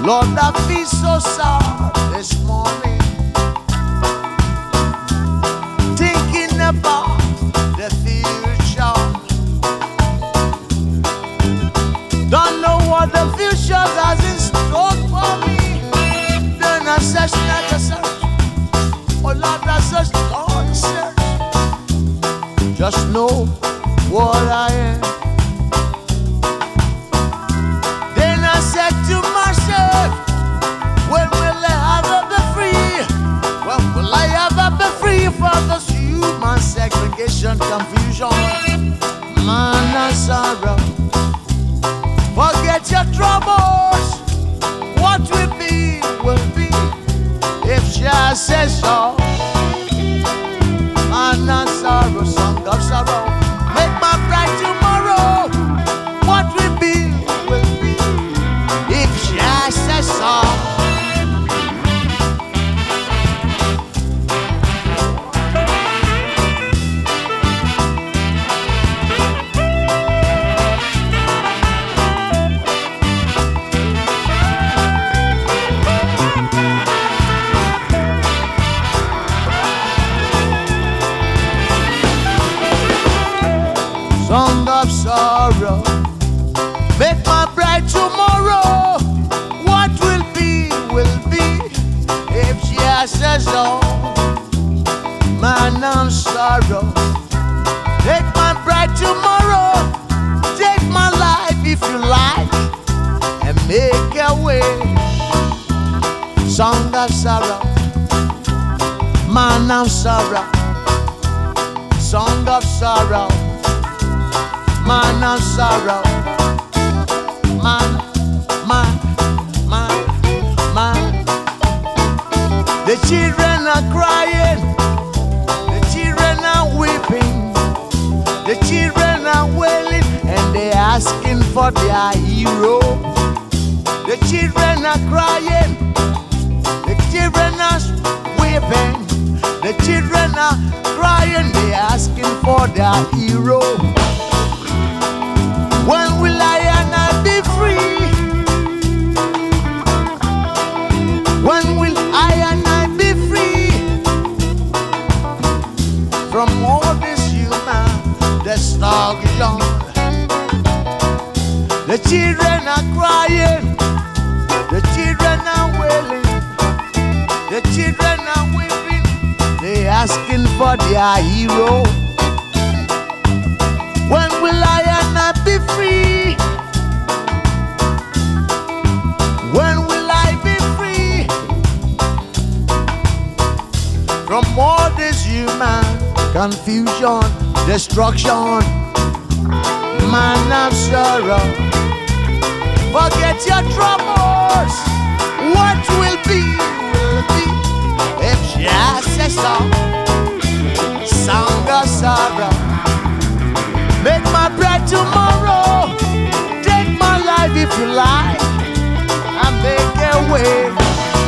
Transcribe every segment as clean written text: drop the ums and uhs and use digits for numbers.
Lord, I feel so sad this morning, thinking about the future. Don't know what the future has in store for me. Then I search, like I search. Oh Lord, I search, Lord, I search. Just know what I am. Then I said to myself, when will I ever be free? When will I ever be free from this human segregation, confusion, man and sorrow? Forget your troubles. What will be, if Jah says so. Man and sorrow, song of sorrow. Make my bright tomorrow. What will be, if Jah says so. Song of sorrow, make my bright tomorrow. What will be, if Jah says so. Man and sorrow, take my bright tomorrow. Take my life if you like, and make a way. Song of sorrow, man and sorrow. Song of sorrow, man and sorrow, man. The children are crying, the children are weeping, the children are wailing, and they're asking for their hero. The children are crying, the children are weeping, the children are crying, they're asking for their hero. When will I and I be free? When will I and I be free from all this human destruction? The children are crying, the children are wailing, the children are weeping, they asking for their hero. When will I and I be free? When will I be free from all this human confusion, destruction, man of sorrow? Forget your troubles. What will be, if Jah says so. Sound of sorrow, make my bread tomorrow. Take my life if you like, and make a way.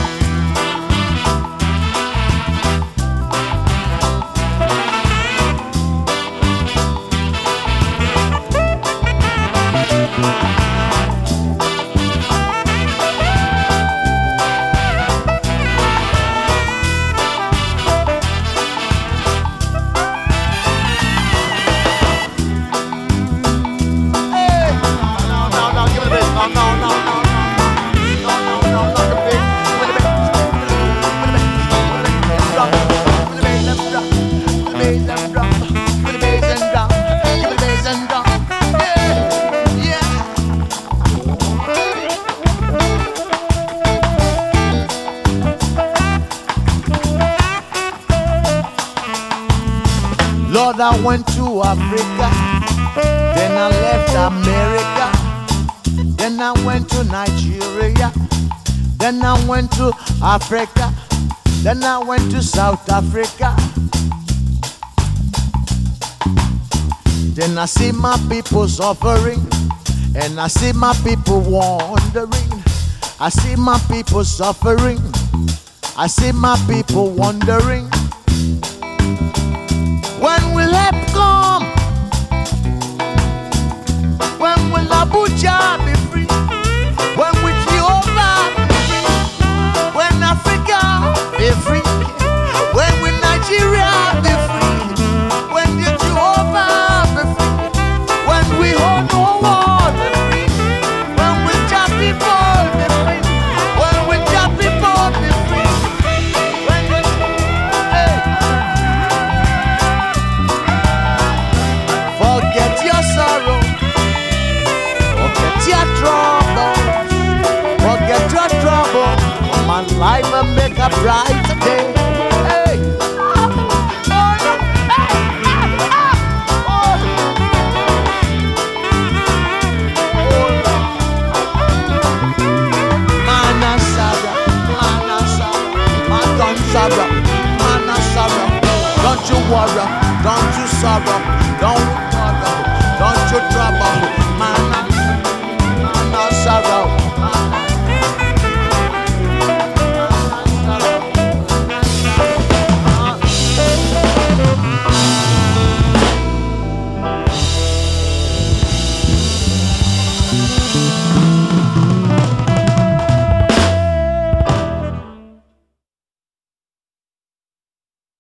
Lord, I went to Africa, then I left America, then I went to Nigeria, then I went to Africa, then I went to South Africa. Then I see my people suffering, and I see my people wandering. I see my people suffering, I see my people wandering. When will help come? When will Abuja be free? When will Jehovah I will make a bright day. Hey. Manasara, Manasara, Manasara. Don't you worry, don't you sorrow, don't you trouble.